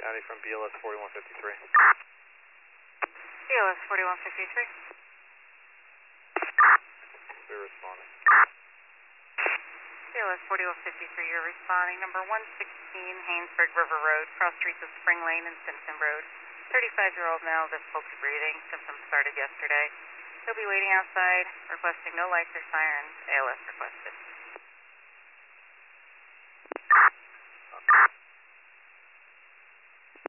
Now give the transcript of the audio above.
Howdy from BLS 4153. BLS 4153. We're responding. BLS 4153, you're responding. Number 116, Haynesburg River Road, cross streets of Spring Lane and Simpson Road. 35-year-old male, difficulty breathing. Symptoms started yesterday. He'll be waiting outside, requesting no lights or sirens. ALS requested.